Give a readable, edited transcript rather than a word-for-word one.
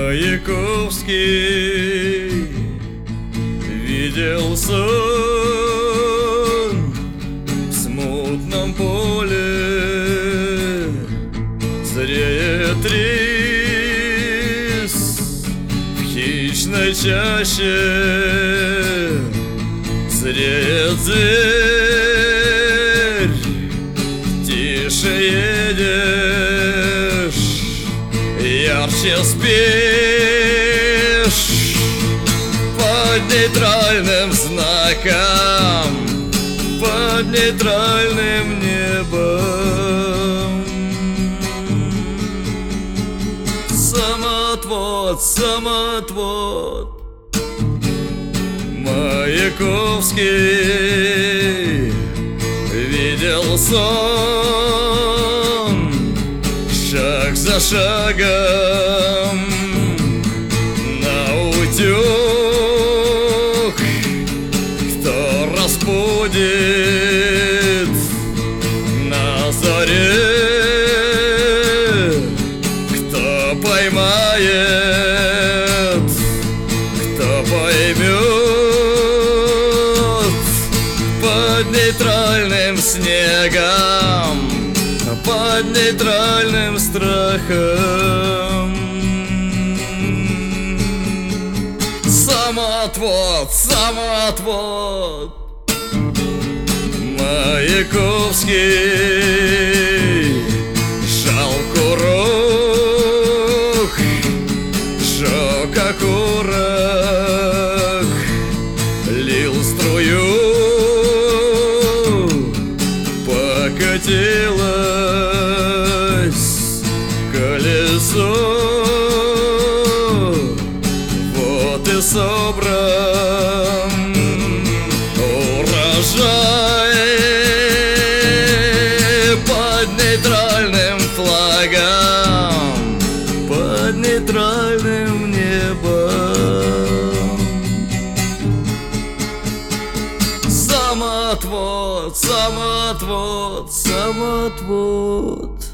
Маяковский видел сон в смутном поле, зреет рис в хищной чаще, зреет зверь, тише едешь, ярче спишь под нейтральным знаком, под нейтральным небом. Самотвод, самотвод, Маяковский видел сон шаг за шагом наутёк. Кто разбудит на заре, кто поймает, кто поймет под нейтральным снегом, под нейтральным страхом. Самотвод, самотвод, Маяковский жал курок, жёг окурок, лил струю, покатилось колесо. Вот и собран урожай под нейтральным флагом, под нейтральным небом. Самотвод, самотвод, самотвод.